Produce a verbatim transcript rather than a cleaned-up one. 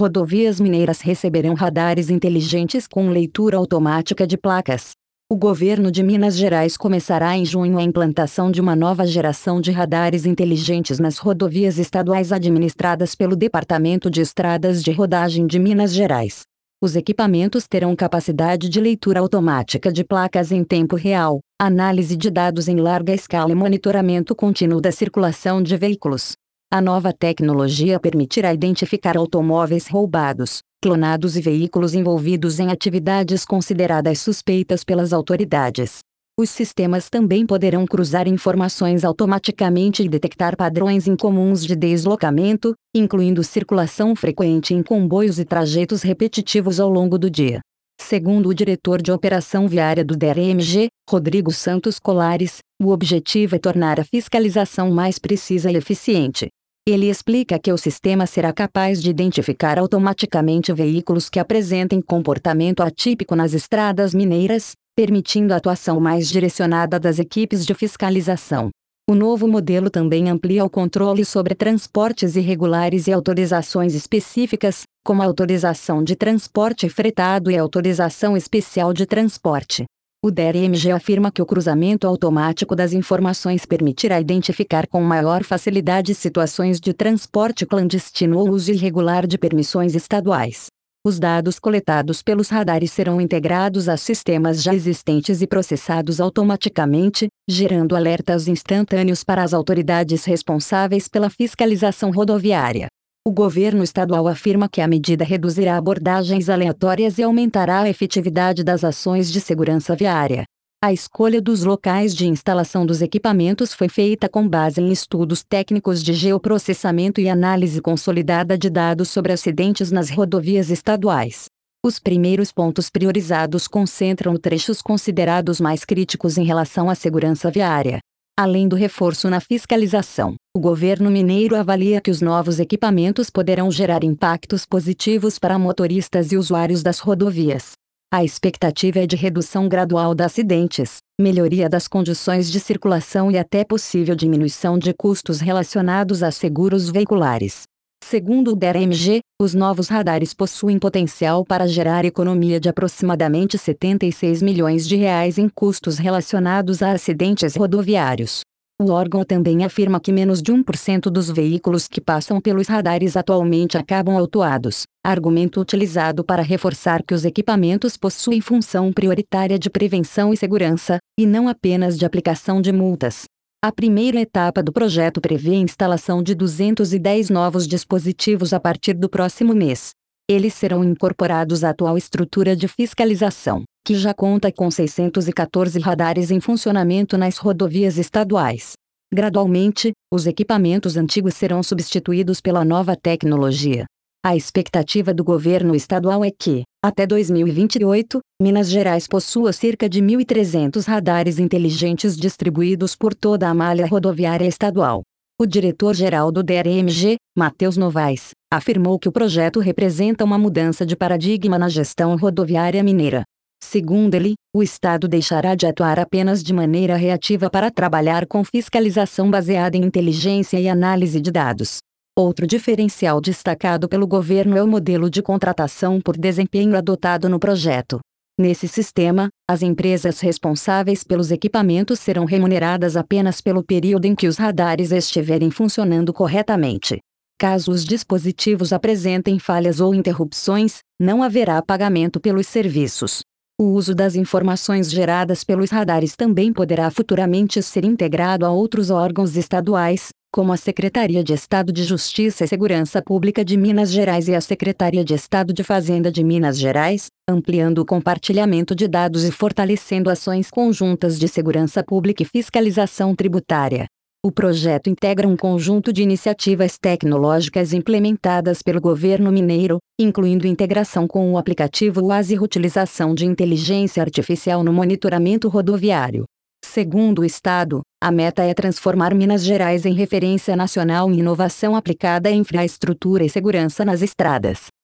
rodovias mineiras receberão radares inteligentes com leitura automática de placas. O governo de Minas Gerais começará em junho a implantação de uma nova geração de radares inteligentes nas rodovias estaduais administradas pelo Departamento de Estradas de Rodagem de Minas Gerais. Os equipamentos terão capacidade de leitura automática de placas em tempo real, análise de dados em larga escala e monitoramento contínuo da circulação de veículos. A nova tecnologia permitirá identificar automóveis roubados, clonados e veículos envolvidos em atividades consideradas suspeitas pelas autoridades. Os sistemas também poderão cruzar informações automaticamente e detectar padrões incomuns de deslocamento, incluindo circulação frequente em comboios e trajetos repetitivos ao longo do dia. Segundo o diretor de operação viária do D E R M G, Rodrigo Santos Colares, o objetivo é tornar a fiscalização mais precisa e eficiente. Ele explica que o sistema será capaz de identificar automaticamente veículos que apresentem comportamento atípico nas estradas mineiras, permitindo a atuação mais direcionada das equipes de fiscalização. O novo modelo também amplia o controle sobre transportes irregulares e autorizações específicas, como a autorização de transporte fretado e a autorização especial de transporte. O D E R M G afirma que o cruzamento automático das informações permitirá identificar com maior facilidade situações de transporte clandestino ou uso irregular de permissões estaduais. Os dados coletados pelos radares serão integrados a sistemas já existentes e processados automaticamente, gerando alertas instantâneos para as autoridades responsáveis pela fiscalização rodoviária. O governo estadual afirma que a medida reduzirá abordagens aleatórias e aumentará a efetividade das ações de segurança viária. A escolha dos locais de instalação dos equipamentos foi feita com base em estudos técnicos de geoprocessamento e análise consolidada de dados sobre acidentes nas rodovias estaduais. Os primeiros pontos priorizados concentram trechos considerados mais críticos em relação à segurança viária. Além do reforço na fiscalização, o governo mineiro avalia que os novos equipamentos poderão gerar impactos positivos para motoristas e usuários das rodovias. A expectativa é de redução gradual de acidentes, melhoria das condições de circulação e até possível diminuição de custos relacionados a seguros veiculares. Segundo o D E R M G, os novos radares possuem potencial para gerar economia de aproximadamente setenta e seis milhões de reais em custos relacionados a acidentes rodoviários. O órgão também afirma que menos de um por cento dos veículos que passam pelos radares atualmente acabam autuados, argumento utilizado para reforçar que os equipamentos possuem função prioritária de prevenção e segurança, e não apenas de aplicação de multas. A primeira etapa do projeto prevê a instalação de duzentos e dez novos dispositivos a partir do próximo mês. Eles serão incorporados à atual estrutura de fiscalização, que já conta com seiscentos e quatorze radares em funcionamento nas rodovias estaduais. Gradualmente, os equipamentos antigos serão substituídos pela nova tecnologia. A expectativa do governo estadual é que, até dois mil e vinte e oito, Minas Gerais possua cerca de mil e trezentos radares inteligentes distribuídos por toda a malha rodoviária estadual. O diretor-geral do D E R M G, Matheus Novaes, afirmou que o projeto representa uma mudança de paradigma na gestão rodoviária mineira. Segundo ele, o Estado deixará de atuar apenas de maneira reativa para trabalhar com fiscalização baseada em inteligência e análise de dados. Outro diferencial destacado pelo governo é o modelo de contratação por desempenho adotado no projeto. Nesse sistema, as empresas responsáveis pelos equipamentos serão remuneradas apenas pelo período em que os radares estiverem funcionando corretamente. Caso os dispositivos apresentem falhas ou interrupções, não haverá pagamento pelos serviços. O uso das informações geradas pelos radares também poderá futuramente ser integrado a outros órgãos estaduais, como a Secretaria de Estado de Justiça e Segurança Pública de Minas Gerais e a Secretaria de Estado de Fazenda de Minas Gerais, ampliando o compartilhamento de dados e fortalecendo ações conjuntas de segurança pública e fiscalização tributária. O projeto integra um conjunto de iniciativas tecnológicas implementadas pelo governo mineiro, incluindo integração com o aplicativo Waze e utilização de inteligência artificial no monitoramento rodoviário. Segundo o Estado, a meta é transformar Minas Gerais em referência nacional em inovação aplicada à infraestrutura e segurança nas estradas.